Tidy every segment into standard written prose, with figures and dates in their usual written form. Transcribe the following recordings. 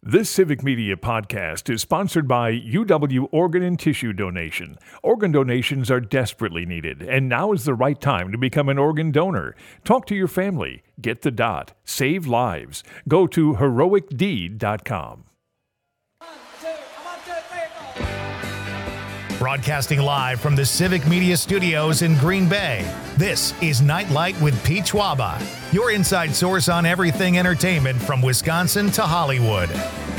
This Civic Media podcast is sponsored by UW Organ and Tissue Donation. Organ donations are desperately needed, and now is the right time to become an organ donor. Talk to your family. Get the dot. Save lives. Go to heroicdeed.com. Broadcasting live from the Civic Media Studios in Green Bay, this is Nightlight with Pete Schwaba, your inside source on everything entertainment from Wisconsin to Hollywood.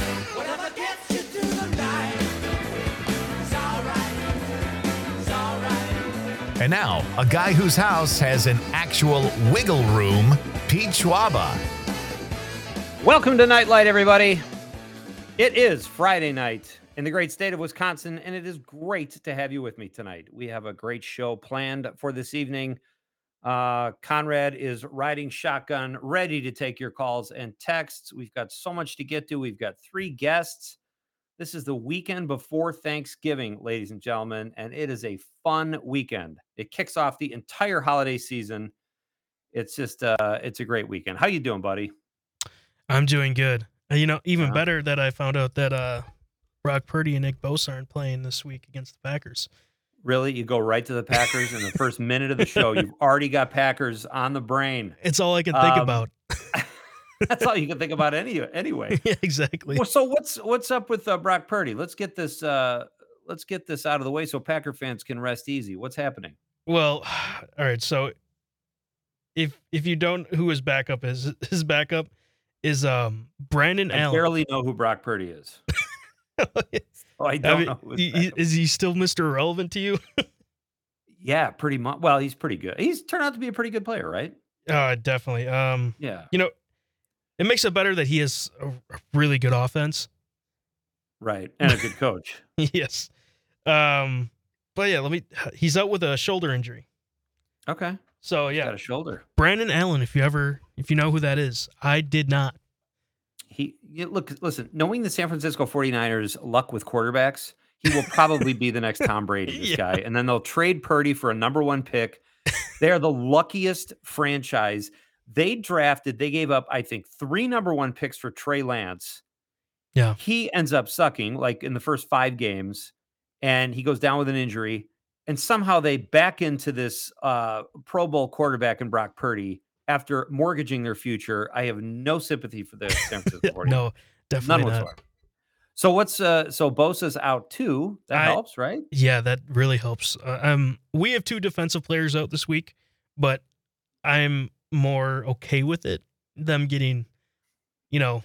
And now, a guy whose house has an actual wiggle room, Pete Schwaba. Welcome to Nightlight, everybody. It is Friday night in the great state of Wisconsin, and it is great to have you with me tonight. We have a great show planned for this evening. Conrad is riding shotgun, ready to take your calls and texts. We've got so much to get to. We've got 3 guests. This is the weekend before Thanksgiving, ladies and gentlemen, and it is a fun weekend. It kicks off the entire holiday season. It's just, it's a great weekend. How you doing, buddy? I'm doing good. Even better that I found out that Brock Purdy and Nick Bosa aren't playing this week against the Packers. Really? You go right to the Packers in the first minute of the show. You've already got Packers on the brain. It's all I can think about. That's all you can think about anyway. Yeah, exactly. Well, so what's up with Brock Purdy? Let's get this out of the way so Packer fans can rest easy. What's happening? Well, all right. So if you don't, who his backup is? His backup is Brandon Allen. I barely know who Brock Purdy is. I don't know. Is he still Mr. Irrelevant to you? Yeah, pretty much. Well, he's pretty good. He's turned out to be a pretty good player, right? Definitely. Yeah. It makes it better that he has a really good offense. Right. And a good coach. Yes. But yeah, he's out with a shoulder injury. Okay. So He's yeah. got a shoulder. Brandon Allen, if you know who that is. I did not. Listen, knowing the San Francisco 49ers luck with quarterbacks, he will probably be the next Tom Brady, this guy. And then they'll trade Purdy for a number 1 pick. They are the luckiest franchise. They gave up, I think, 3 number 1 picks for Trey Lance. Yeah. He ends up sucking like in the first 5 games, and he goes down with an injury. And somehow they back into this Pro Bowl quarterback in Brock Purdy after mortgaging their future. I have no sympathy for the San Francisco 49ers. No, definitely None whatsoever. So so Bosa's out too. That helps, right? Yeah, that really helps. We have 2 defensive players out this week, but I'm more okay with it. Them getting, the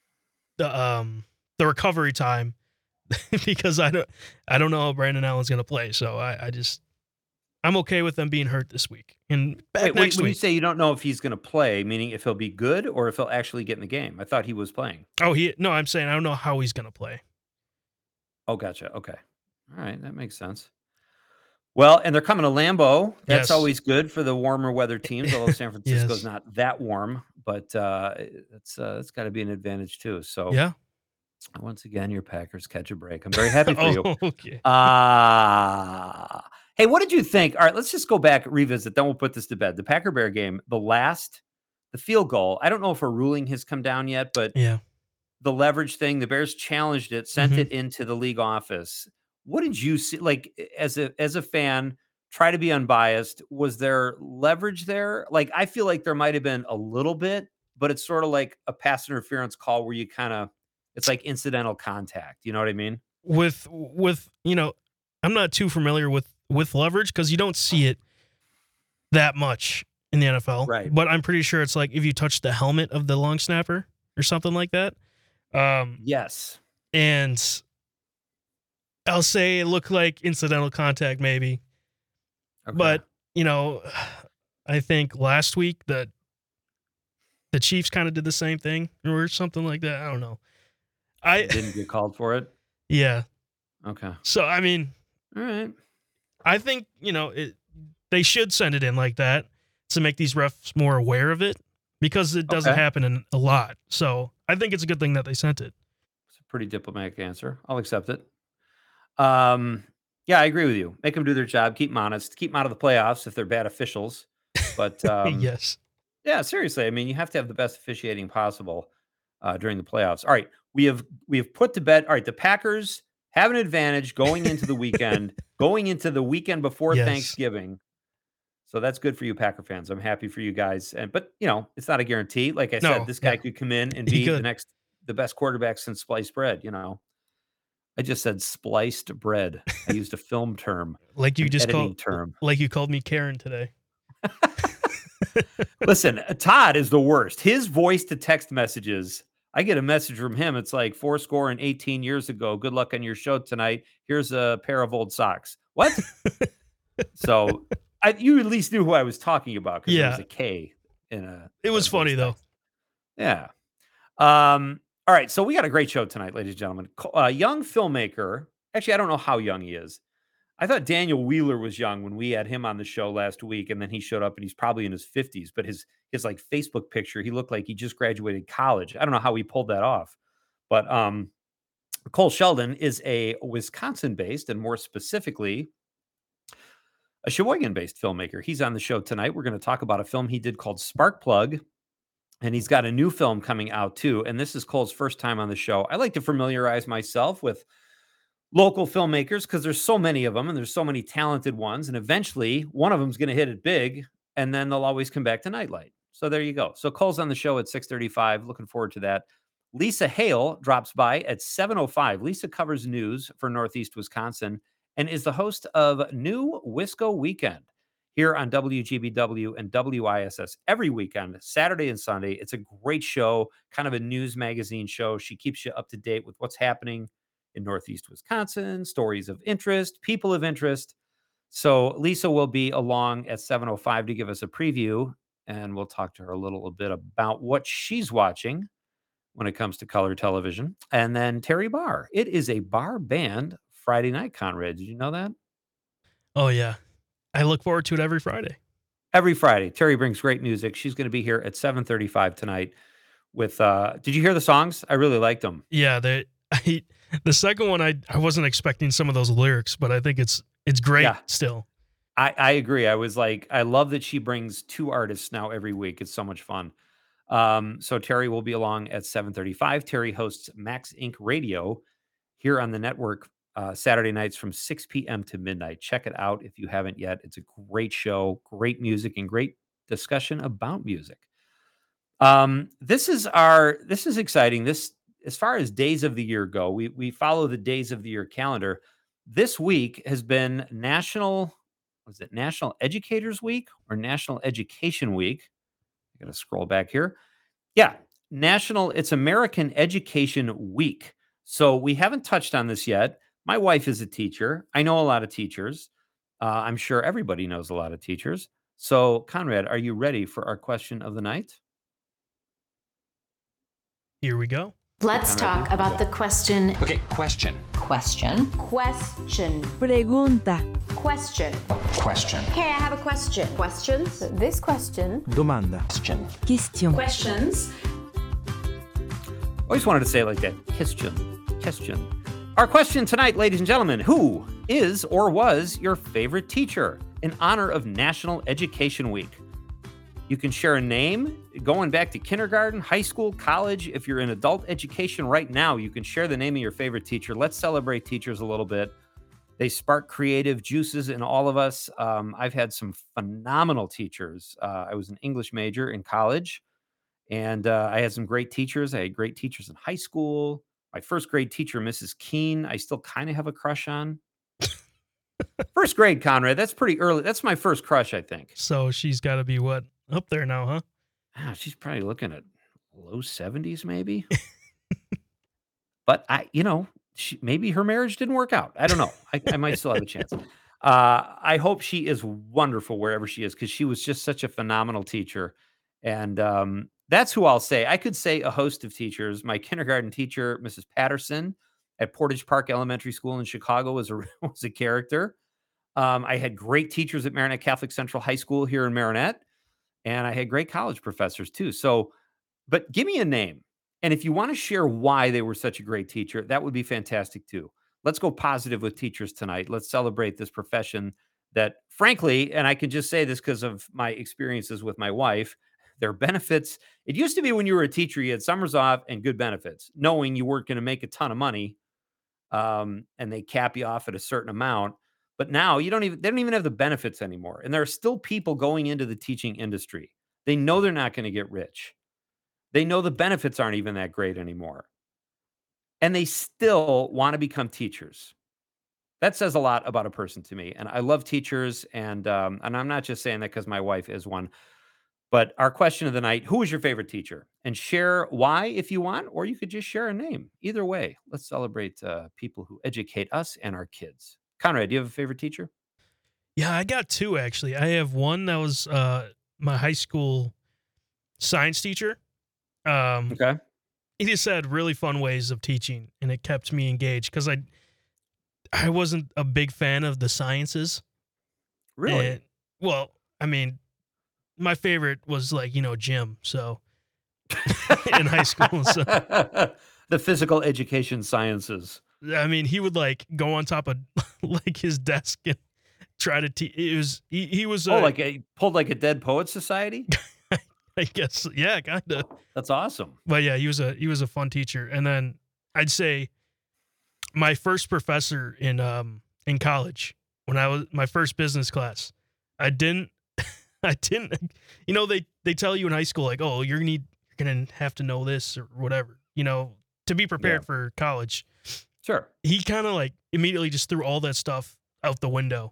recovery time because I don't know how Brandon Allen's gonna play. So I'm okay with them being hurt this week. And back next week. When you say you don't know if he's going to play, meaning if he'll be good or if he'll actually get in the game. I thought he was playing. No, I'm saying I don't know how he's going to play. Oh, gotcha. Okay. All right. That makes sense. Well, and they're coming to Lambeau. That's always good for the warmer weather teams, although San Francisco's not that warm, but it's got to be an advantage too. So yeah. Once again, your Packers catch a break. I'm very happy for you. Okay. Hey, what did you think? All right, let's just go back, revisit, then we'll put this to bed. The Packer-Bear game, the field goal, I don't know if a ruling has come down yet, but the leverage thing, the Bears challenged it, sent it into the league office. What did you see? Like, as a fan, try to be unbiased. Was there leverage there? Like, I feel like there might have been a little bit, but it's sort of like a pass interference call where you it's like incidental contact. You know what I mean? With I'm not too familiar with leverage because you don't see it that much in the NFL. Right. But I'm pretty sure it's like if you touch the helmet of the long snapper or something like that. Yes. And I'll say it looked like incidental contact maybe. Okay. But, I think last week the Chiefs kind of did the same thing or something like that. I don't know. I didn't get called for it. Yeah. Okay. So, I mean, all right. I think, they should send it in like that to make these refs more aware of it because it doesn't happen a lot. So I think it's a good thing that they sent it. It's a pretty diplomatic answer. I'll accept it. Yeah, I agree with you. Make them do their job. Keep them honest. Keep them out of the playoffs if they're bad officials. But yes. Yeah, seriously. I mean, you have to have the best officiating possible during the playoffs. All right. we have put to bed. All right, the Packers have an advantage going into the weekend, before Thanksgiving. So that's good for you, Packer fans. I'm happy for you guys. But it's not a guarantee. Like I said, this guy could come in and be the best quarterback since sliced bread. I just said spliced bread. I used a film term, like you called me Karen today. Listen, Todd is the worst. His voice to text messages. I get a message from him. It's like 18 years ago. Good luck on your show tonight. Here's a pair of old socks. What? So you at least knew who I was talking about because there was a K in a. It was funny though. Yeah. All right. So we got a great show tonight, ladies and gentlemen. Young filmmaker. Actually, I don't know how young he is. I thought Daniel Wheeler was young when we had him on the show last week, and then he showed up and he's probably in his 50s. But his like Facebook picture, he looked like he just graduated college. I don't know how he pulled that off. But Cole Sheldon is a Wisconsin-based, and more specifically, a Sheboygan-based filmmaker. He's on the show tonight. We're going to talk about a film he did called Sparkplug, and he's got a new film coming out too. And this is Cole's first time on the show. I like to familiarize myself with local filmmakers because there's so many of them and there's so many talented ones. And eventually one of them is going to hit it big and then they'll always come back to Nightlight. So there you go. So Cole's on the show at 6:35. Looking forward to that. Lisa Hale drops by at 7:05. Lisa covers news for Northeast Wisconsin and is the host of New Wisco Weekend here on WGBW and WISS every weekend, Saturday and Sunday. It's a great show, kind of a news magazine show. She keeps you up to date with what's happening in Northeast Wisconsin, stories of interest, people of interest. So Lisa will be along at 7:05 to give us a preview, and we'll talk to her a little bit about what she's watching when it comes to color television. And then Terry Barr. It is a bar band Friday night, Conrad. Did you know that? Oh, yeah. I look forward to it every Friday. Every Friday. Terry brings great music. She's going to be here at 7:35 tonight with, did you hear the songs? I really liked them. Yeah, the second one, I wasn't expecting some of those lyrics, but I think it's great still. I agree. I was like, I love that she brings two artists now every week. It's so much fun. So Terry will be along at 7:35. Terry hosts Max Inc. Radio here on the network Saturday nights from 6 p.m. to midnight. Check it out if you haven't yet. It's a great show, great music, and great discussion about music. This is exciting. As far as days of the year go, we follow the days of the year calendar. This week has been National Educators Week or National Education Week? I got to scroll back here. Yeah, it's American Education Week. So we haven't touched on this yet. My wife is a teacher. I know a lot of teachers. I'm sure everybody knows a lot of teachers. So Conrad, are you ready for our question of the night? Here we go. Let's talk about the question. Okay, question. Question. Pregunta. Question. Question. Okay, I have a question. Questions? This question. Domanda. Question. Question. Questions. Always wanted to say it like that. Question. Our question tonight, ladies and gentlemen, who is or was your favorite teacher in honor of National Education Week? You can share a name going back to kindergarten, high school, college. If you're in adult education right now, you can share the name of your favorite teacher. Let's celebrate teachers a little bit. They spark creative juices in all of us. I've had some phenomenal teachers. I was an English major in college, and I had some great teachers. I had great teachers in high school. My first grade teacher, Mrs. Keene, I still kind of have a crush on. First grade, Conrad. That's pretty early. That's my first crush, I think. So she's got to be what? Up there now, huh? She's probably looking at low 70s, maybe. But maybe her marriage didn't work out. I don't know. I might still have a chance. I hope she is wonderful wherever she is because she was just such a phenomenal teacher. And that's who I'll say. I could say a host of teachers. My kindergarten teacher, Mrs. Patterson at Portage Park Elementary School in Chicago, was a character. I had great teachers at Marinette Catholic Central High School here in Marinette. And I had great college professors too. So, but give me a name. And if you want to share why they were such a great teacher, that would be fantastic too. Let's go positive with teachers tonight. Let's celebrate this profession that, frankly, and I can just say this because of my experiences with my wife, Their benefits, it used to be when you were a teacher, you had summers off and good benefits, knowing you weren't going to make a ton of money, and they cap you off at a certain amount. But now they don't even have the benefits anymore. And there are still people going into the teaching industry. They know they're not going to get rich. They know the benefits aren't even that great anymore. And they still want to become teachers. That says a lot about a person to me. And I love teachers. And I'm not just saying that because my wife is one. But our question of the night, who is your favorite teacher? And share why if you want, or you could just share a name. Either way, let's celebrate people who educate us and our kids. Conrad, do you have a favorite teacher? Yeah, I got two actually. I have one that was my high school science teacher. Okay. He just had really fun ways of teaching, and it kept me engaged because I wasn't a big fan of the sciences. Really? Well, I mean, my favorite was like, gym. So in high school. So, the physical education sciences. I mean, he would like go on top of like his desk and try to teach. It was, he was, Pulled like a Dead Poets Society? I guess. Yeah, kind of. That's awesome. But yeah, he was a fun teacher. And then I'd say my first professor in college, when I was my first business class, I didn't, they tell you in high school, like, oh, you're going to have to know this or whatever, to be prepared for college. Sure. He kind of like immediately just threw all that stuff out the window.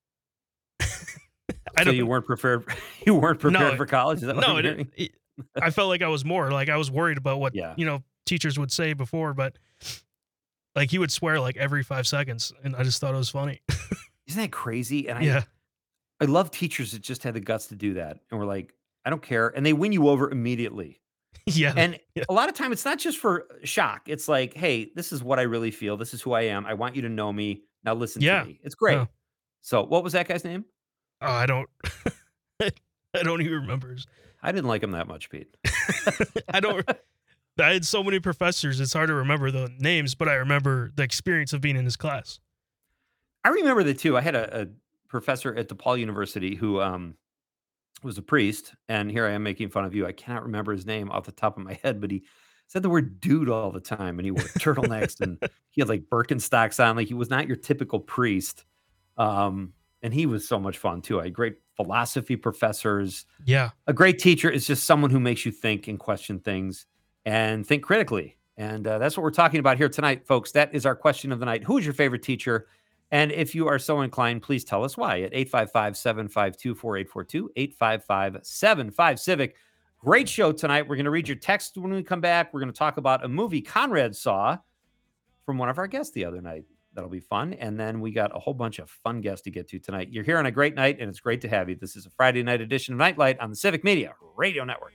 So you weren't prepared. You weren't prepared for college. Is that what no, I'm hearing? I felt like I was more like I was worried about what teachers would say before, but like he would swear like every 5 seconds, and I just thought it was funny. Isn't that crazy? And Yeah. I love teachers that just had the guts to do that, and we're like, I don't care, and they win you over immediately. Yeah. And a lot of time, it's not just for shock. It's like, hey, this is what I really feel. This is who I am. I want you to know me. Now listen to me. It's great. Oh. So, what was that guy's name? Oh, I don't even remember. I didn't like him that much, Pete. I had so many professors, it's hard to remember the names, but I remember the experience of being in his class. I remember that too. I had a professor at DePaul University who was a priest, and here I am making fun of you. I cannot remember his name off the top of my head, but he said the word dude all the time, and he wore turtlenecks, and he had like Birkenstocks on. Like, he was not your typical priest. And he was so much fun too. I had great philosophy professors. Yeah. A great teacher is just someone who makes you think and question things and think critically. And that's what we're talking about here tonight, folks. That is our question of the night. Who is your favorite teacher? And if you are so inclined, please tell us why at 855-752-4842, 855-75-CIVIC. Great show tonight. We're going to read your text when we come back. We're going to talk about a movie Conrad saw from one of our guests the other night. That'll be fun. And then we got a whole bunch of fun guests to get to tonight. You're here on a great night, and it's great to have you. This is a Friday night edition of Nightlight on the Civic Media Radio Network.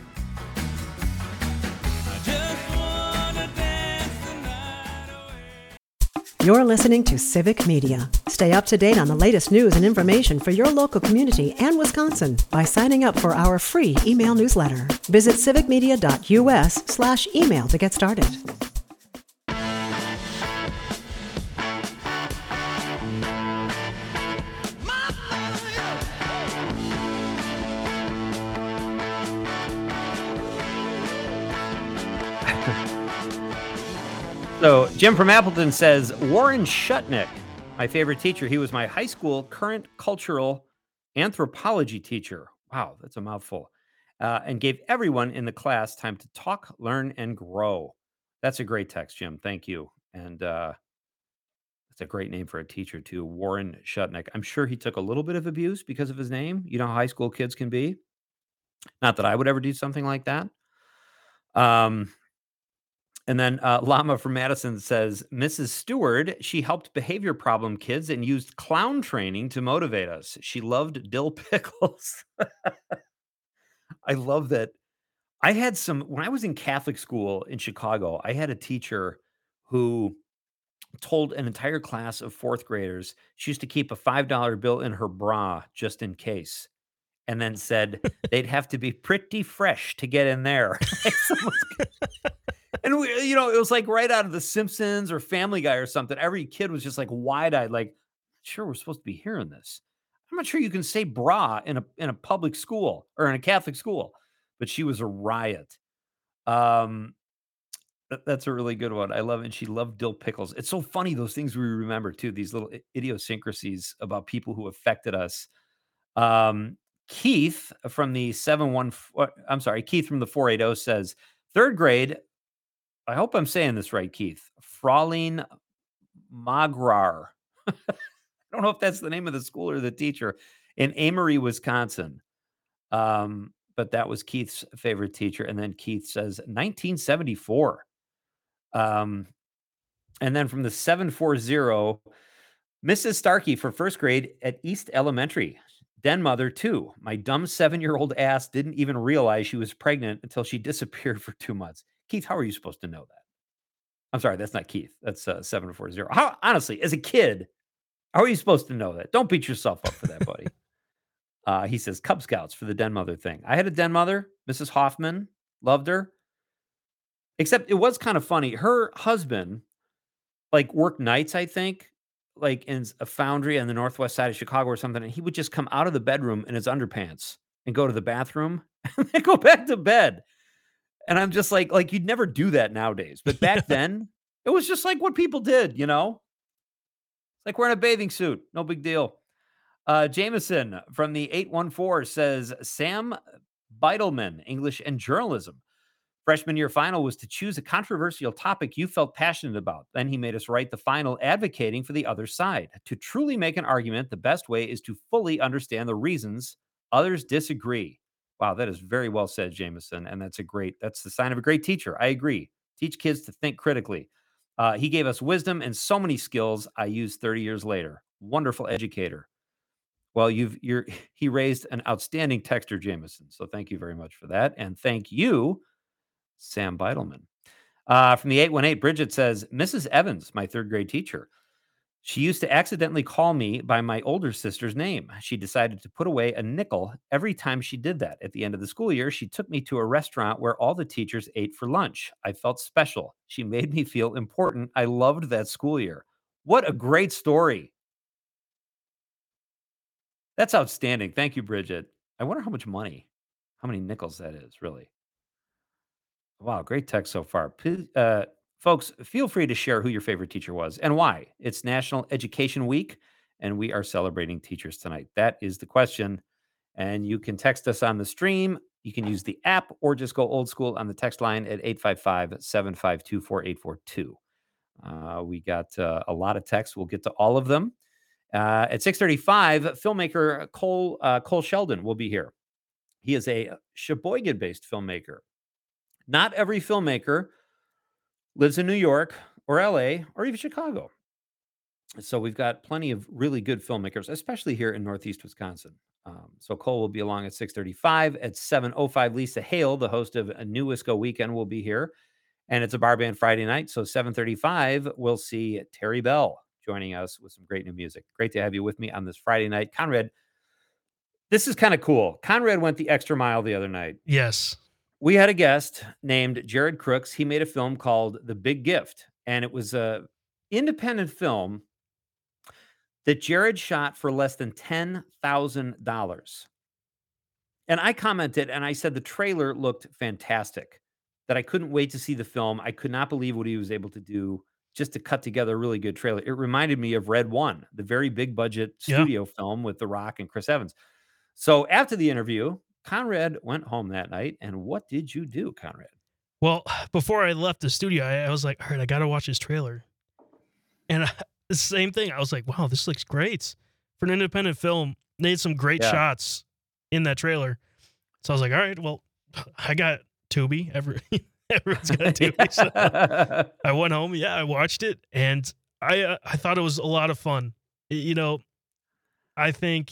You're listening to Civic Media. Stay up to date on the latest news and information for your local community and Wisconsin by signing up for our free email newsletter. Visit civicmedia.us/email to get started. So Jim from Appleton says, Warren Shutnick, my favorite teacher. He was my high school current cultural anthropology teacher. Wow, that's a mouthful. And gave everyone in the class time to talk, learn, and grow. That's a great text, Jim. Thank you. And that's a great name for a teacher, too. Warren Shutnick. I'm sure he took a little bit of abuse because of his name. You know how high school kids can be. Not that I would ever do something like that. And then Llama from Madison says, Mrs. Stewart, she helped behavior problem kids and used clown training to motivate us. She loved dill pickles. I love that. I had when I was in Catholic school in Chicago, I had a teacher who told an entire class of fourth graders she used to keep a $5 bill in her bra just in case. And then said they'd have to be pretty fresh to get in there. And it was like right out of The Simpsons or Family Guy or something. Every kid was just like wide-eyed, like, sure, we're supposed to be hearing this. I'm not sure you can say bra in a public school or in a Catholic school. but she was a riot. That's a really good one. I love it. And she loved dill pickles. It's so funny, those things we remember too, these little idiosyncrasies about people who affected us. Keith from the 480 says, third grade. I hope I'm saying this right, Keith. Fraulein Magrar. I don't know if that's the name of the school or the teacher in Amory, Wisconsin. But that was Keith's favorite teacher. And then Keith says 1974. And then from the 740, Mrs. Starkey for first grade at East Elementary. Den mother, too. My dumb 7-year-old ass didn't even realize she was pregnant until she disappeared for 2 months. Keith, how are you supposed to know that? I'm sorry, that's not Keith. That's 740. How, honestly, as a kid, how are you supposed to know that? Don't beat yourself up for that, buddy. He says Cub Scouts for the den mother thing. I had a den mother, Mrs. Hoffman, loved her. Except it was kind of funny. Her husband, like, worked nights, I think, like in a foundry on the northwest side of Chicago or something. And he would just come out of the bedroom in his underpants and go to the bathroom and then go back to bed. And I'm just like you'd never do that nowadays. But back then, it was just like what people did, you know? Like wearing a bathing suit. No big deal. Jameson from the 814 says, Sam Beidelman, English and journalism. Freshman year final was to choose a controversial topic you felt passionate about. Then he made us write the final advocating for the other side. To truly make an argument, the best way is to fully understand the reasons others disagree. Wow, that is very well said, Jameson. And that's the sign of a great teacher. I agree. Teach kids to think critically. He gave us wisdom and so many skills I use 30 years later. Wonderful educator. Well, he raised an outstanding texter, Jameson. So thank you very much for that. And thank you, Sam Beidelman. From the 818, Bridget says, Mrs. Evans, my third grade teacher. She used to accidentally call me by my older sister's name. She decided to put away a nickel every time she did that. At the end of the school year, she took me to a restaurant where all the teachers ate for lunch. I felt special. She made me feel important. I loved that school year. What a great story. That's outstanding. Thank you, Bridget. I wonder how many nickels that is, really. Wow, great text so far. Folks, feel free to share who your favorite teacher was and why. It's National Education Week, and we are celebrating teachers tonight. That is the question. And you can text us on the stream. You can use the app or just go old school on the text line at 855-752-4842. We got a lot of texts. We'll get to all of them. At 6:35, filmmaker Cole Sheldon will be here. He is a Sheboygan-based filmmaker. Not every filmmaker lives in New York or LA or even Chicago. So we've got plenty of really good filmmakers, especially here in Northeast Wisconsin. So Cole will be along at 6:35. At 7:05, Lisa Hale, the host of a New Wisco Weekend, will be here. And it's a bar band Friday night. So 7:35, we'll see Terry Bell joining us with some great new music. Great to have you with me on this Friday night. Conrad, this is kind of cool. Conrad went the extra mile the other night. Yes. We had a guest named Jared Crooks. He made a film called The Big Gift, and it was an independent film that Jared shot for less than $10,000. And I commented, and I said the trailer looked fantastic, that I couldn't wait to see the film. I could not believe what he was able to do just to cut together a really good trailer. It reminded me of Red One, the very big budget studio film with The Rock and Chris Evans. So after the interview, Conrad went home that night. And what did you do, Conrad? Well, before I left the studio, I was like, all right, I got to watch this trailer. And the same thing. I was like, wow, this looks great. For an independent film, they had some great shots in that trailer. So I was like, all right, well, I got Tubi. Everyone's got Tubi. So I went home. Yeah, I watched it. And I thought it was a lot of fun. You know, I think,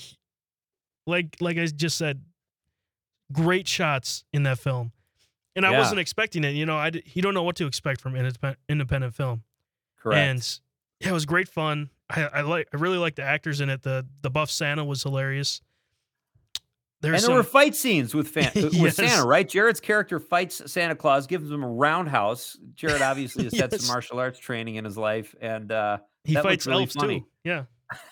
like I just said, great shots in that film. And I wasn't expecting it. You know, you don't know what to expect from independent film. Correct. And yeah, it was great fun. I really like the actors in it. The buff Santa was hilarious. There were fight scenes with Santa, right? Jared's character fights Santa Claus, gives him a roundhouse. Jared obviously has had some martial arts training in his life, and he fights really elves funny. too. Yeah,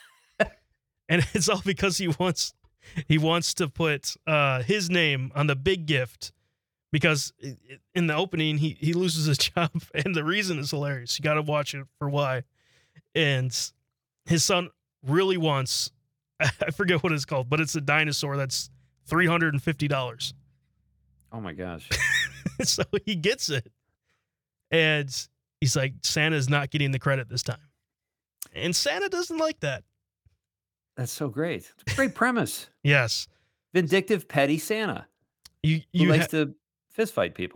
and it's all because he wants to put his name on the big gift because in the opening he loses his job, and the reason is hilarious. You got to watch it for why. And his son really wants, I forget what it's called, but it's a dinosaur that's $350. Oh my gosh. So he gets it, and he's like, Santa's not getting the credit this time, and Santa doesn't like that. That's so great. It's a great premise. Yes, Vindictive, petty Santa who you likes to fist fight people.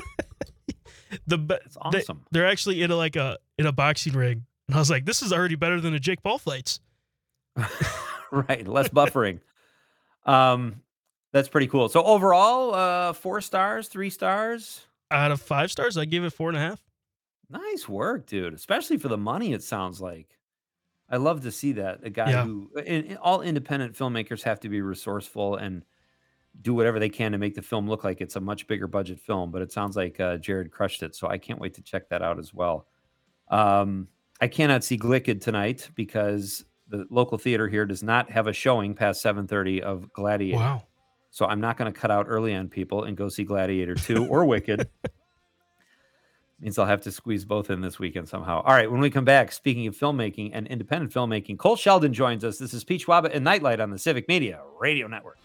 It's awesome. They're actually in a boxing ring, and I was like, this is already better than the Jake Paul fights. Right, less buffering. That's pretty cool. So overall, 4 stars, 3 stars. Out of 5 stars, I give it 4.5. Nice work, dude. Especially for the money, it sounds like. I love to see that. A guy who, all independent filmmakers have to be resourceful and do whatever they can to make the film look like it's a much bigger budget film. But it sounds like Jared crushed it. So I can't wait to check that out as well. I cannot see Glicked tonight because the local theater here does not have a showing past 7:30 of Gladiator. Wow. So I'm not going to cut out early on people and go see Gladiator 2 or Wicked. Means I'll have to squeeze both in this weekend somehow. All right, when we come back, speaking of filmmaking and independent filmmaking, Cole Sheldon joins us. This is Pete Schwaba and Nightlight on the Civic Media Radio Network.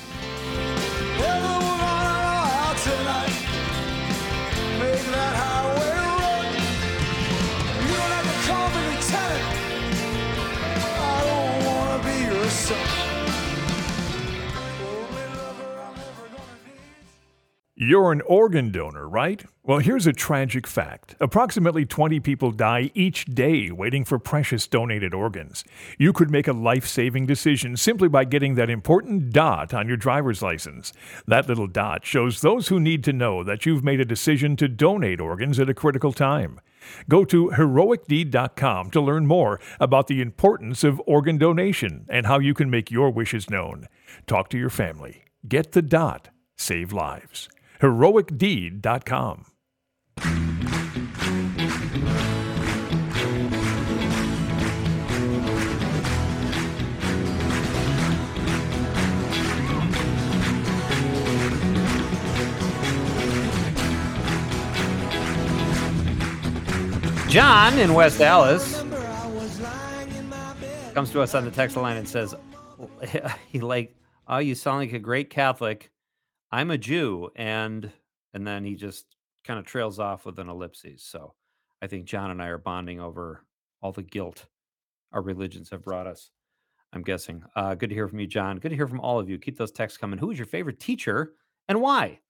You're an organ donor, right? Well, here's a tragic fact. Approximately 20 people die each day waiting for precious donated organs. You could make a life-saving decision simply by getting that important dot on your driver's license. That little dot shows those who need to know that you've made a decision to donate organs at a critical time. Go to heroicdeed.com to learn more about the importance of organ donation and how you can make your wishes known. Talk to your family. Get the dot. Save lives. heroicdeed.com. John in West Dallas comes to us on the text line and says, oh, you sound like a great Catholic. I'm a Jew. And then he just kind of trails off with an ellipses. So I think John and I are bonding over all the guilt our religions have brought us, I'm guessing. Good to hear from you, John. Good to hear from all of you. Keep those texts coming. Who is your favorite teacher and why?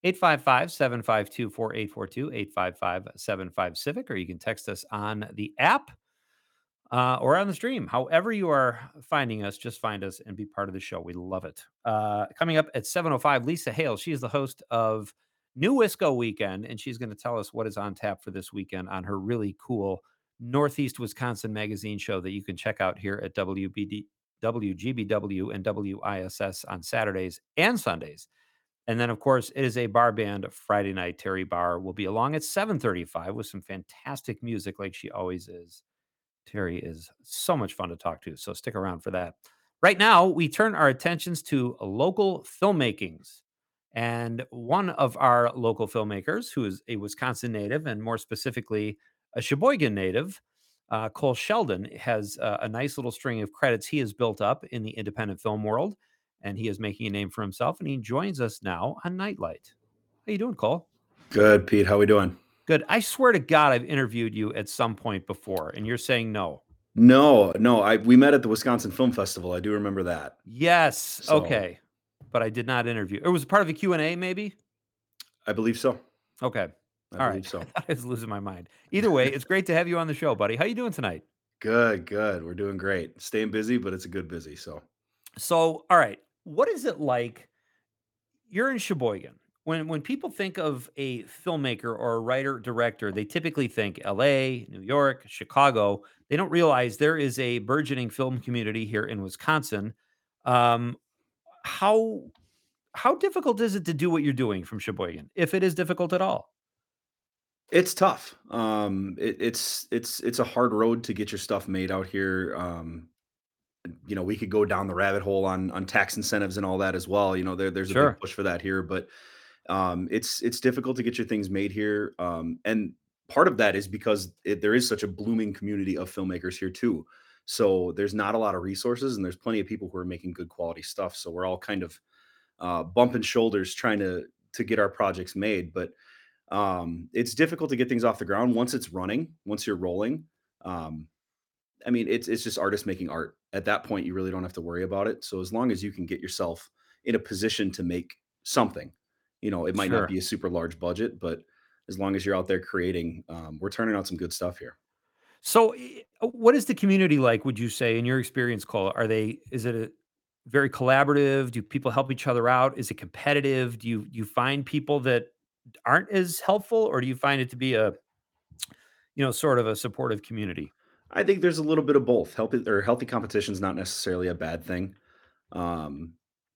855-752-4842, 855-75-CIVIC, or you can text us on the app or on the stream. However you are finding us, just find us and be part of the show. We love it. Coming up at 7:05, Lisa Hale. She is the host of New Wisco Weekend, and she's going to tell us what is on tap for this weekend on her really cool Northeast Wisconsin magazine show that you can check out here at WGBW and WISS on Saturdays and Sundays. And then, of course, it is a bar band Friday night. Terry Barr will be along at 7:35 with some fantastic music like she always is. Terry is so much fun to talk to, so stick around for that. Right now, we turn our attentions to local filmmakings. And one of our local filmmakers, who is a Wisconsin native and more specifically a Sheboygan native, Cole Sheldon, has a nice little string of credits he has built up in the independent film world. And he is making a name for himself, and he joins us now on Nightlight. How you doing, Cole? Good, Pete. How we doing? Good. I swear to God, I've interviewed you at some point before, and you're saying no. No. We met at the Wisconsin Film Festival. I do remember that. Yes. So, okay. But I did not interview. It was part of a Q&A, maybe? I believe so. Okay. I believe so. I was losing my mind. Either way, it's great to have you on the show, buddy. How you doing tonight? Good. We're doing great. Staying busy, but it's a good busy. So, all right. What is it like? You're in Sheboygan. When people think of a filmmaker or a writer director, they typically think LA, New York, Chicago. They don't realize there is a burgeoning film community here in Wisconsin. How difficult is it to do what you're doing from Sheboygan, if it is difficult at all? It's tough. It's a hard road to get your stuff made out here. We could go down the rabbit hole on tax incentives and all that as well. There's a big push for that here, but It's difficult to get your things made here, and part of that is because there is such a blooming community of filmmakers here too. So there's not a lot of resources, and there's plenty of people who are making good quality stuff. So we're all kind of bumping shoulders trying to get our projects made. But it's difficult to get things off the ground once it's running, once you're rolling. Um, I mean, it's just artists making art. At that point, you really don't have to worry about it. So as long as you can get yourself in a position to make something, it might not Sure. be a super large budget, but as long as you're out there creating, we're turning out some good stuff here. So, what is the community like? Would you say, in your experience, Cole? Is it a very collaborative? Do people help each other out? Is it competitive? Do you find people that aren't as helpful, or do you find it to be a sort of a supportive community? I think there's a little bit of both. Healthy competition is not necessarily a bad thing. Um,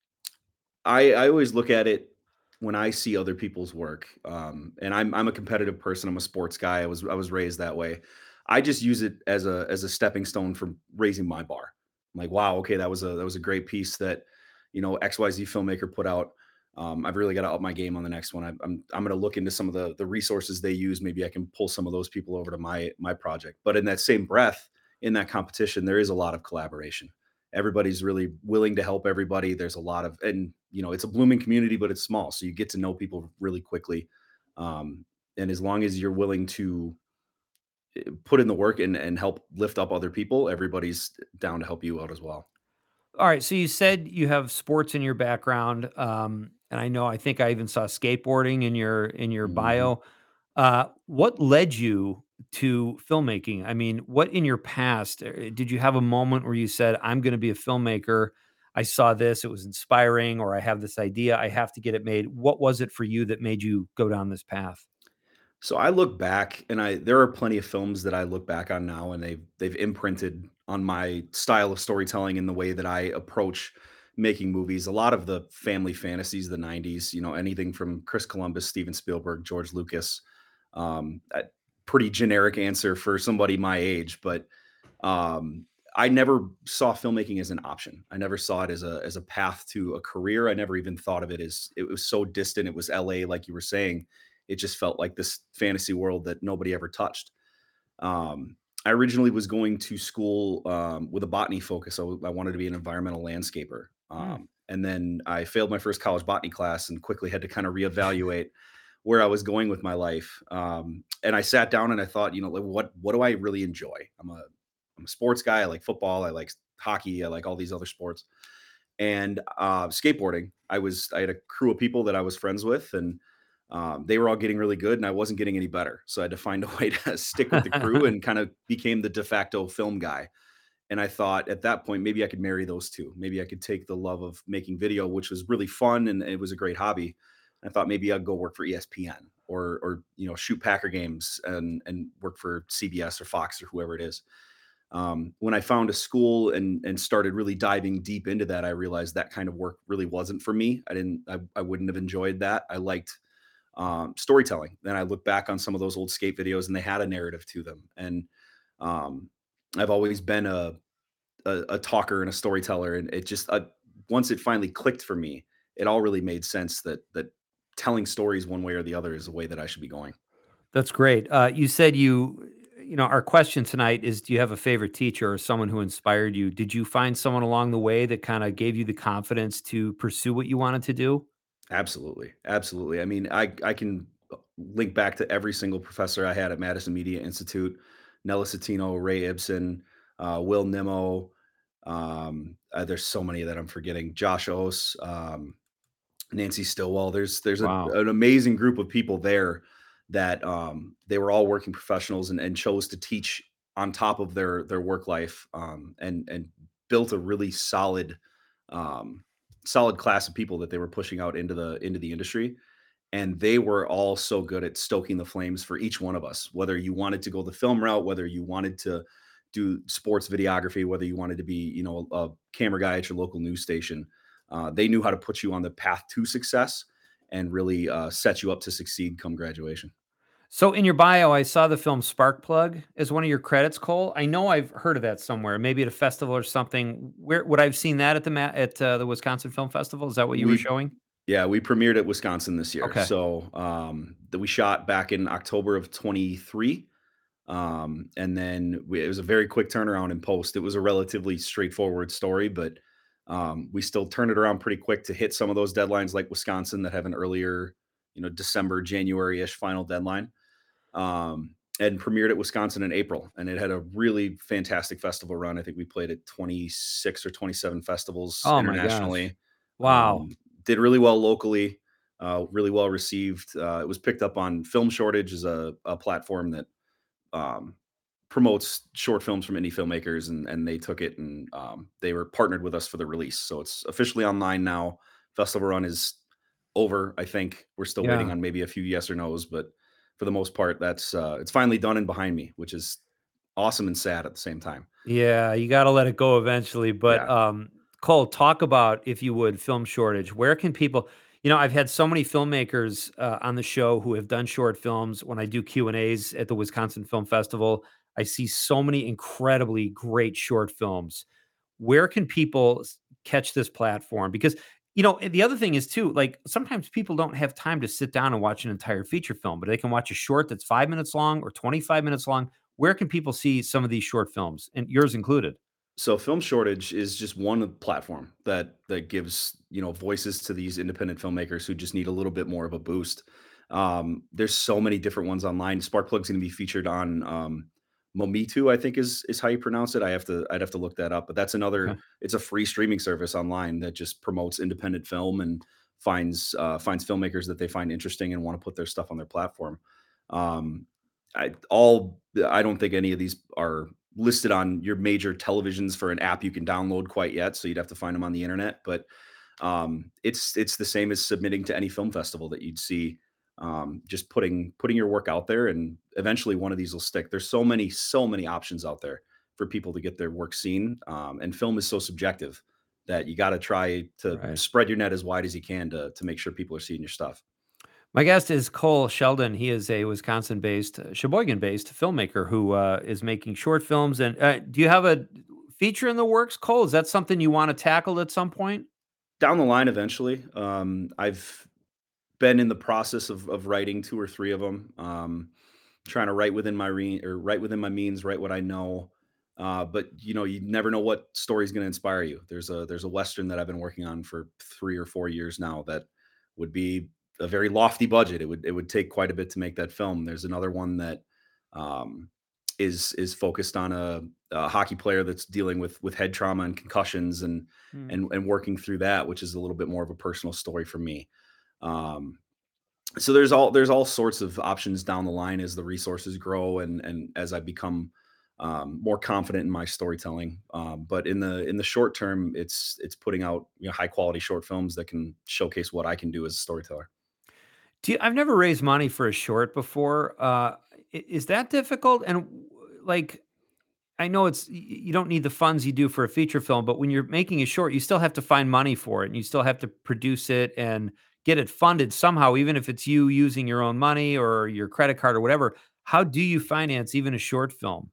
I always look at it when I see other people's work, and I'm a competitive person. I'm a sports guy. I was raised that way. I just use it as a stepping stone for raising my bar. I'm like, wow, okay, that was a great piece that XYZ filmmaker put out. I've really got to up my game on the next one. I'm going to look into some of the resources they use. Maybe I can pull some of those people over to my project. But in that same breath, in that competition, there is a lot of collaboration. Everybody's really willing to help everybody. There's a lot of, and it's a blooming community, but it's small, so you get to know people really quickly. And as long as you're willing to put in the work and help lift up other people, everybody's down to help you out as well. All right. So you said you have sports in your background, and I think I even saw skateboarding in your Mhm. bio. What led you to filmmaking? I mean, what in your past did you have a moment where you said, "I'm going to be a filmmaker"? I saw this; it was inspiring, or I have this idea, I have to get it made. What was it for you that made you go down this path? So I look back, and there are plenty of films that I look back on now, and they've imprinted on my style of storytelling and the way that I approach making movies. A lot of the family fantasies, of the '90s, anything from Chris Columbus, Steven Spielberg, George Lucas. A pretty generic answer for somebody my age, but I never saw filmmaking as an option. I never saw it as a path to a career. I never even thought of it as it was so distant. It was LA, like you were saying. It just felt like this fantasy world that nobody ever touched. I originally was going to school with a botany focus. I wanted to be an environmental landscaper. Hmm. And then I failed my first college botany class and quickly had to kind of reevaluate where I was going with my life. And I sat down and I thought, like, what do I really enjoy? I'm a sports guy. I like football. I like hockey. I like all these other sports. And skateboarding. I had a crew of people that I was friends with, and they were all getting really good, and I wasn't getting any better. So I had to find a way to stick with the crew, and kind of became the de facto film guy. And I thought at that point, maybe I could marry those two. Maybe I could take the love of making video, which was really fun and it was a great hobby. I thought maybe I'd go work for ESPN, or shoot Packer games and work for CBS or Fox or whoever it is. When I found a school and started really diving deep into that, I realized that kind of work really wasn't for me. I wouldn't have enjoyed that. I liked storytelling. Then I look back on some of those old skate videos, and they had a narrative to them. And um, I've always been a talker and a storyteller, and it just once it finally clicked for me, it all really made sense that telling stories one way or the other is the way that I should be going. That's great. You said our question tonight is, do you have a favorite teacher or someone who inspired you? Did you find someone along the way that kind of gave you the confidence to pursue what you wanted to do? Absolutely, absolutely. I mean, I can link back to every single professor I had at Madison Media Institute: Nella Satino, Ray Ibsen, Will Nimmo. There's so many that I'm forgetting. Josh Ose, Nancy Stillwell. There's Wow. an amazing group of people there that they were all working professionals, and chose to teach on top of their work life, and built a really um, solid class of people that they were pushing out into the industry. And they were all so good at stoking the flames for each one of us, whether you wanted to go the film route, whether you wanted to do sports videography, whether you wanted to be a camera guy at your local news station. They knew how to put you on the path to success and really set you up to succeed come graduation. So in your bio, I saw the film Sparkplug as one of your credits, Cole. I know I've heard of that somewhere, maybe at a festival or something. Where would I've seen that at the Wisconsin Film Festival? Is that what you were We showing? Yeah, we premiered at Wisconsin this year. Okay. So that we shot back in October of 23. And then it was a very quick turnaround in post. It was a relatively straightforward story, but we still turned it around pretty quick to hit some of those deadlines like Wisconsin that have an earlier, December, January-ish final deadline. And premiered at Wisconsin in April. And it had a really fantastic festival run. I think we played at 26 or 27 festivals Oh my gosh. internationally. Wow. Did really well locally, really well received. It was picked up on Film Shortage, is a platform that promotes short films from indie filmmakers, and they took it and they were partnered with us for the release. So it's officially online now. Festival run is over. I think we're still waiting Yeah. on maybe a few yes or no's, but for the most part, that's it's finally done and behind me, which is awesome and sad at the same time. Yeah, you got to let it go eventually. But Yeah. Cole, talk about, if you would, film shortage. Where can people? I've had so many filmmakers on the show who have done short films. When I do Q&As at the Wisconsin Film Festival, I see so many incredibly great short films. Where can people catch this platform? Because the other thing is too, like, sometimes people don't have time to sit down and watch an entire feature film, but they can watch a short that's 5 minutes long or 25 minutes long. Where can people see some of these short films, and yours included? So Film Shortage is just one platform that gives voices to these independent filmmakers who just need a little bit more of a boost. There's so many different ones online. Sparkplug's going to be featured on Momitu, I think is how you pronounce it. I'd have to look that up, but that's another. Okay. It's a free streaming service online that just promotes independent film and finds filmmakers that they find interesting and want to put their stuff on their platform. Um, I don't think any of these are listed on your major televisions for an app you can download quite yet, so you'd have to find them on the internet. But it's the same as submitting to any film festival that you'd see. Just putting your work out there, and eventually one of these will stick. There's so many options out there for people to get their work seen, and film is so subjective that you got to try to Right. spread your net as wide as you can to make sure people are seeing your stuff. My guest is Cole Sheldon. He is a Wisconsin-based, Sheboygan-based filmmaker who is making short films. And do you have a feature in the works, Cole? Is that something you want to tackle at some point? Down the line, eventually, I've been in the process of writing two or three of them. Trying to write within write within my means, write what I know. But you never know what story is going to inspire you. There's a Western that I've been working on for 3 or 4 years now that would be a very lofty budget. It would take quite a bit to make that film. There's another one that um, is focused on a hockey player that's dealing with head trauma and concussions and Hmm. and working through that, which is a little bit more of a personal story for me. Um, so there's all sorts of options down the line as the resources grow and as I become more confident in my storytelling. But in the short term, it's putting out high quality short films that can showcase what I can do as a storyteller. I've never raised money for a short before. Is that difficult? And like, I know you don't need the funds you do for a feature film, but when you're making a short, you still have to find money for it, and you still have to produce it and get it funded somehow, even if it's you using your own money or your credit card or whatever. How do you finance even a short film?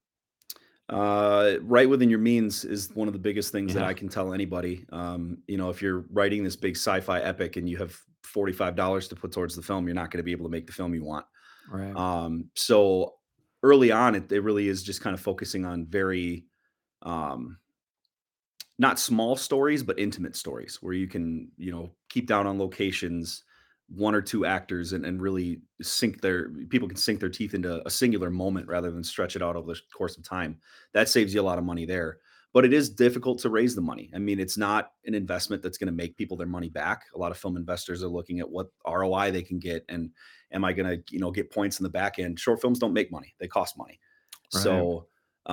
Right within your means is one of the biggest things that Yeah. I can tell anybody. If you're writing this big sci-fi epic and you have $45 to put towards the film, you're not going to be able to make the film you want. Right. So early on, it really is just kind of focusing on very um, not small stories, but intimate stories where you can, keep down on locations, one or two actors, and really people can sink their teeth into a singular moment rather than stretch it out over the course of time. That saves you a lot of money there. But it is difficult to raise the money. I mean, it's not an investment that's going to make people their money back. A lot of film investors are looking at what ROI they can get, and am I going to, get points in the back end? Short films don't make money; they cost money. Right. So,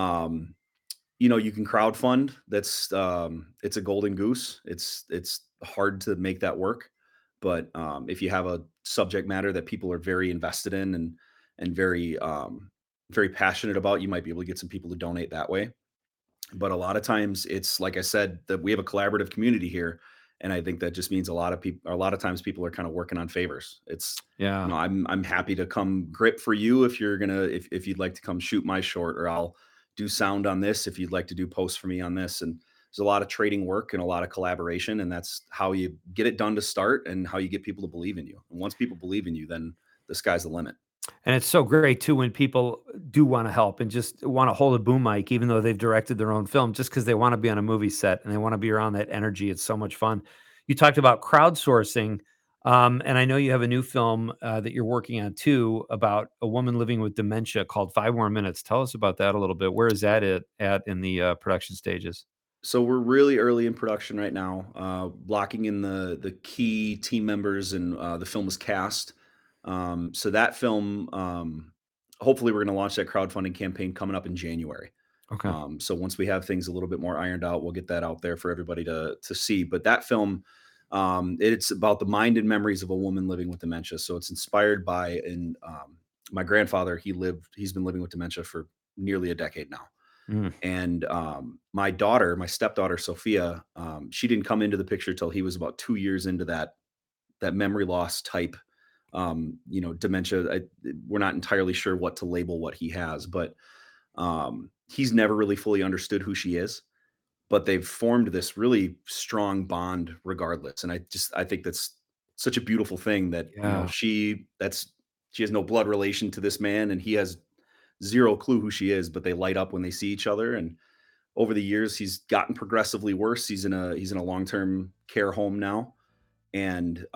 you can crowdfund. It's a golden goose. It's hard to make that work, but if you have a subject matter that people are very invested in and very passionate about, you might be able to get some people to donate that way. But a lot of times, it's like I said, that we have a collaborative community here, and I think that just means a lot of times people are kind of working on favors. It's Yeah. I'm happy to come grip for you if if you'd like to come shoot my short, or I'll do sound on this if you'd like to do post for me on this. And there's a lot of trading work and a lot of collaboration, and that's how you get it done to start and how you get people to believe in you. And once people believe in you, then the sky's the limit. And it's so great too when people do want to help and just want to hold a boom mic, even though they've directed their own film, just because they want to be on a movie set and they want to be around that energy. It's so much fun. You talked about crowdsourcing, and I know you have a new film that you're working on too about a woman living with dementia called 5 More Minutes. Tell us about that a little bit. Where is that at in the production stages? So we're really early in production right now, blocking in the key team members, and the film is cast. So that film, hopefully we're going to launch that crowdfunding campaign coming up in January. Okay. So once we have things a little bit more ironed out, we'll get that out there for everybody to see. But that film, it's about the mind and memories of a woman living with dementia. So it's inspired by my grandfather. He's been living with dementia for nearly a decade now. And my stepdaughter, Sophia, she didn't come into the picture till he was about 2 years into that memory loss type, dementia. We're not entirely sure what to label what he has, but he's never really fully understood who she is, but they've formed this really strong bond regardless. And I think that's such a beautiful thing that, she has no blood relation to this man, and he has zero clue who she is, but they light up when they see each other. And over the years, he's gotten progressively worse. He's in a long-term care home now. And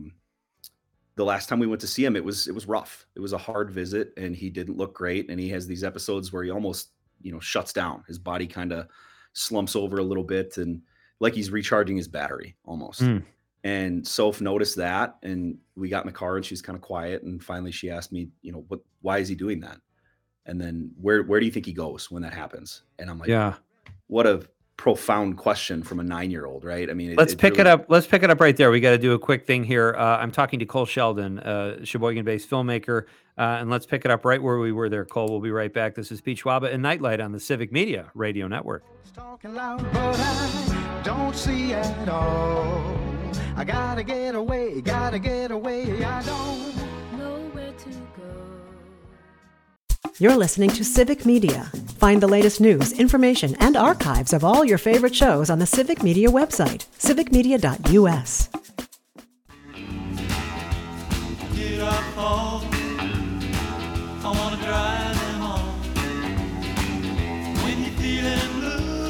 the last time we went to see him, it was rough. It was a hard visit, and he didn't look great. And he has these episodes where he almost, shuts down. His body kind of slumps over a little bit, and like he's recharging his battery almost. And Soph noticed that, and we got in the car, and she's kind of quiet. And finally she asked me, why is he doing that? And then where do you think he goes when that happens? And I'm like, what a profound question from a 9-year-old, right? I mean, let's pick it up. Let's pick it up right there. We got to do a quick thing here. I'm talking to Cole Sheldon, Sheboygan-based filmmaker, and let's pick it up right where we were there. Cole, we'll be right back. This is Pete Schwaba and Nightlight on the Civic Media Radio Network. Talking loud, but I don't see at all. I gotta get away, I don't know where to go. You're listening to Civic Media. Find the latest news, information, and archives of all your favorite shows on the Civic Media website, civicmedia.us. Get up home. I wanna drive them home. When you're feeling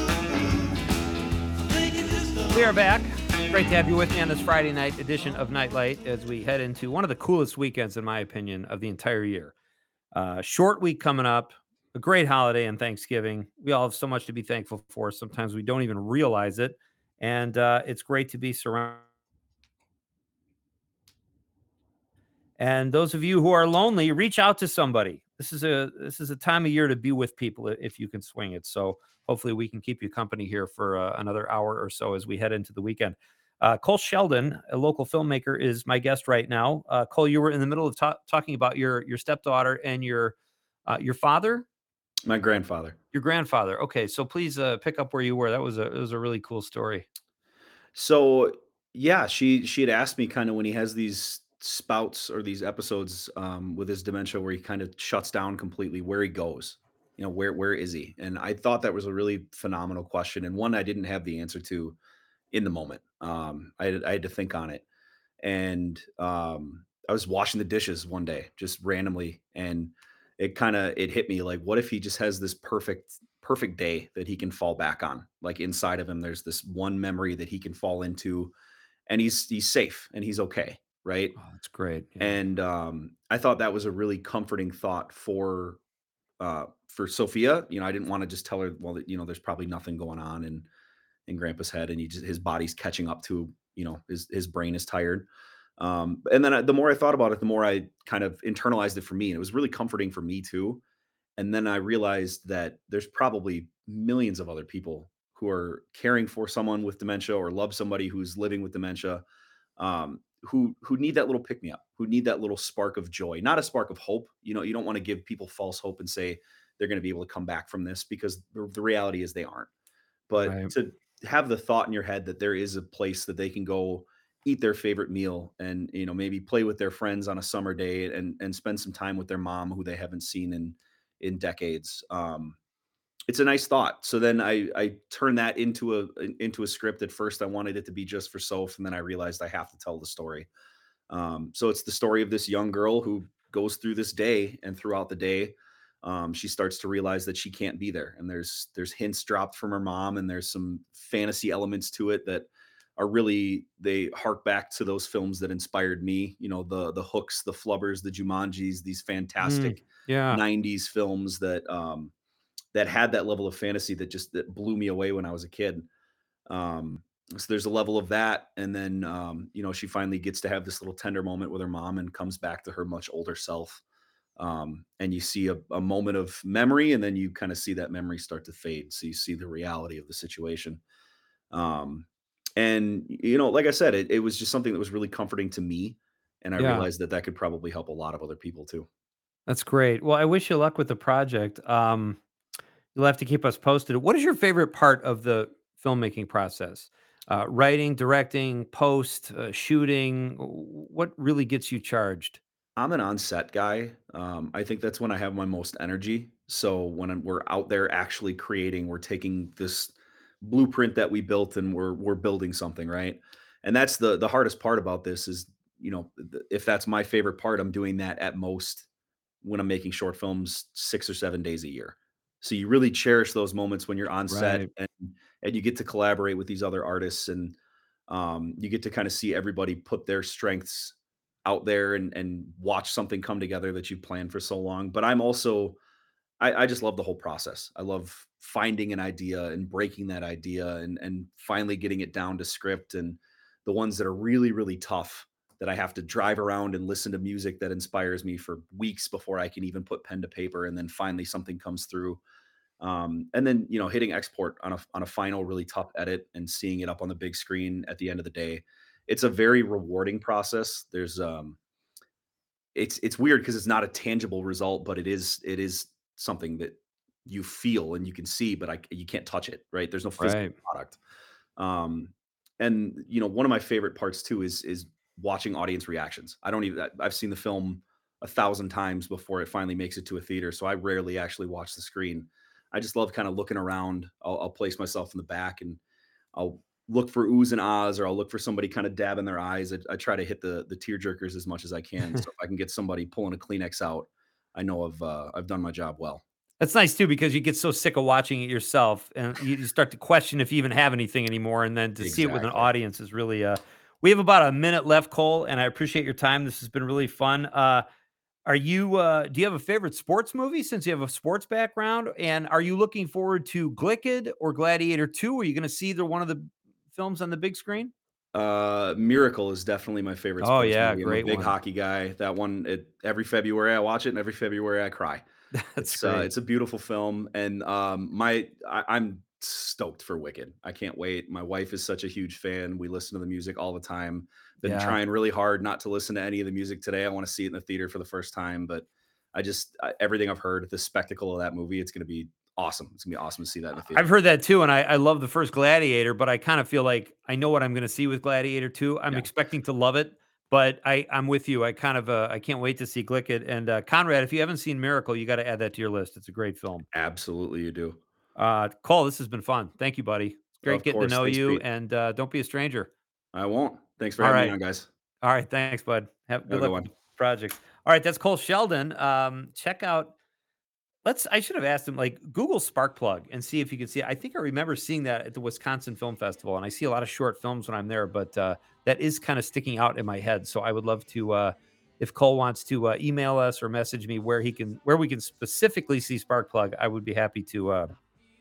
blue, we are back. Great to have you with me on this Friday night edition of Nightlight as we head into one of the coolest weekends, in my opinion, of the entire year. Short week coming up, a great holiday and Thanksgiving. We all have so much to be thankful for. Sometimes we don't even realize it. And it's great to be surrounded. And those of you who are lonely, reach out to somebody. This is a time of year to be with people if you can swing it. So hopefully we can keep you company here for another hour or so as we head into the weekend. Cole Sheldon, a local filmmaker, is my guest right now. Cole, you were in the middle of talking about your stepdaughter and your father? My grandfather. Your grandfather. Okay, so please pick up where you were. It was a really cool story. So yeah, she had asked me kind of when he has these spouts or these episodes with his dementia where he kind of shuts down completely, where he goes. Where is he? And I thought that was a really phenomenal question, and one I didn't have the answer to in the moment. I had to think on it. And I was washing the dishes one day, just randomly, and it hit me like, what if he just has this perfect day that he can fall back on? Like inside of him, there's this one memory that he can fall into, and he's safe and he's okay. Right. Oh, that's great. Yeah. And I thought that was a really comforting thought for Sophia. I didn't want to just tell her, well, that, there's probably nothing going on in Grandpa's head, and his body's catching up to, his brain is tired. And then the more I thought about it, the more I kind of internalized it for me, and it was really comforting for me too. And then I realized that there's probably millions of other people who are caring for someone with dementia or love somebody who's living with dementia, who need that little pick me up, who need that little spark of joy, not a spark of hope. You don't want to give people false hope and say they're going to be able to come back from this, because the reality is they aren't. But Right. To have the thought in your head that there is a place that they can go eat their favorite meal and, maybe play with their friends on a summer day and spend some time with their mom who they haven't seen in decades. it's a nice thought. So then I turned that into a script. At first I wanted it to be just for Soph, and then I realized I have to tell the story. So it's the story of this young girl who goes through this day, and throughout the day, she starts to realize that she can't be there. And there's hints dropped from her mom, and there's some fantasy elements to it that are really, they hark back to those films that inspired me. You know, the Hooks, the Flubbers, the Jumanjis, these fantastic 90s films that that had that level of fantasy that blew me away when I was a kid. So there's a level of that. And then, you know, she finally gets to have this little tender moment with her mom and comes back to her much older self. And you see a moment of memory, and then you kind of see that memory start to fade. So you see the reality of the situation. And, you know, like I said, it was just something that was really comforting to me. And I realized that could probably help a lot of other people too. That's great. Well, I wish you luck with the project. You'll have to keep us posted. What is your favorite part of the filmmaking process? Writing, directing, post, shooting? What really gets you charged? I'm an on-set guy. I think that's when I have my most energy. So when we're out there actually creating, we're taking this blueprint that we built and we're building something, right? And that's the hardest part about this is, you know, if that's my favorite part, I'm doing that at most when I'm making short films 6 or 7 days a year. So you really cherish those moments when you're on set and you get to collaborate with these other artists, and you get to kind of see everybody put their strengths out there and watch something come together that you've planned for so long. But I'm also, I just love the whole process. I love finding an idea and breaking that idea and finally getting it down to script, and the ones that are really, really tough that I have to drive around and listen to music that inspires me for weeks before I can even put pen to paper. And then finally something comes through. And then, you know, hitting export on a final really tough edit and seeing it up on the big screen at the end of the day. It's a very rewarding process. There's it's weird because it's not a tangible result, but it is something that you feel and you can see, but you can't touch it, right? There's no physical product. And you know, one of my favorite parts too is watching audience reactions. I've seen the film 1,000 times before it finally makes it to a theater, so I rarely actually watch the screen. I just love kind of looking around. I'll place myself in the back and I'll look for oohs and ahs, or I'll look for somebody kind of dabbing their eyes. I try to hit the tear jerkers as much as I can. So if I can get somebody pulling a Kleenex out, I know I've done my job well. That's nice too, because you get so sick of watching it yourself, and you start to question if you even have anything anymore. And then to see it with an audience is really. We have about a minute left, Cole, and I appreciate your time. This has been really fun. Do you have a favorite sports movie, since you have a sports background? And are you looking forward to Glicked or Gladiator 2? Are you going to see either one of the films on the big screen? Miracle is definitely my favorite. Oh yeah, movie. great. I'm a big hockey guy. That one, every February I watch it, and every February I cry. That's it's a beautiful film, and I'm stoked for Wicked. I can't wait. My wife is such a huge fan. We listen to the music all the time. Been trying really hard not to listen to any of the music today. I want to see it in the theater for the first time, but everything I've heard, the spectacle of that movie, it's going to be awesome. It's going to be awesome to see that in the theater. I've heard that too, and I love the first Gladiator, but I kind of feel like I know what I'm going to see with Gladiator 2. I'm expecting to love it, but I'm with you. I kind of I can't wait to see Glicked. And Conrad, if you haven't seen Miracle, you got to add that to your list. It's a great film. Absolutely, you do. Cole, this has been fun. Thank you, buddy. It's great getting to know you. Pete. And don't be a stranger. I won't. Thanks for having me on, guys. All right, thanks, bud. Have good luck with the project. All right, that's Cole Sheldon. Check out. I should have asked him, like, Google Sparkplug and see if you can see it. I think I remember seeing that at the Wisconsin Film Festival, and I see a lot of short films when I'm there, but that is kind of sticking out in my head. So I would love to, if Cole wants to email us or message me where we can specifically see Sparkplug, I would be happy to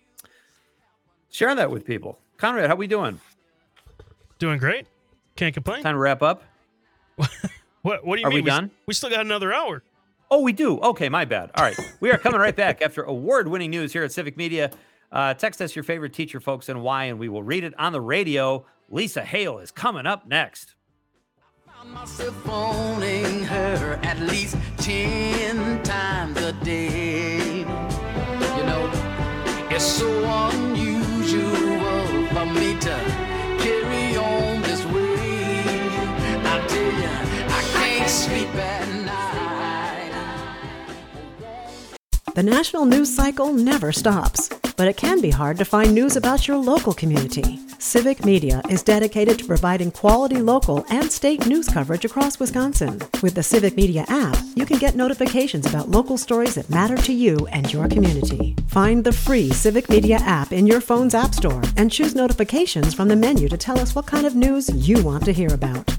share that with people. Conrad, how we doing? Doing great. Can't complain. Time to wrap up. What do you mean? Are we done? We still got another hour. Oh, we do. Okay, my bad. All right. We are coming right back after award-winning news here at Civic Media. Text us your favorite teacher, folks, and why, and we will read it on the radio. Lisa Hale is coming up next. I found myself phoning her at least 10 times a day. You know, it's so unusual for me to carry on this way. I tell you, I can't sleep at night. The national news cycle never stops. but it can be hard to find news about your local community. Civic Media is dedicated to providing quality local and state news coverage across Wisconsin. With the Civic Media app, you can get notifications about local stories that matter to you and your community. Find the free Civic Media app in your phone's app store and choose notifications from the menu to tell us what kind of news you want to hear about.